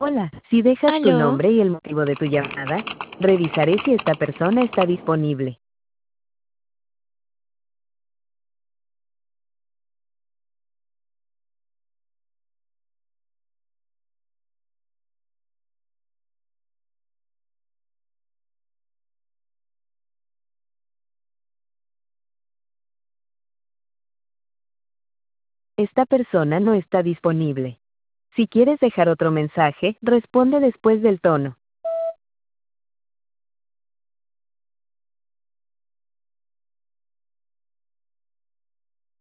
Hola, si dejas tu Aló, nombre y el motivo de tu llamada, revisaré si esta persona está disponible. Esta persona no está disponible. Si quieres dejar otro mensaje, responde después del tono.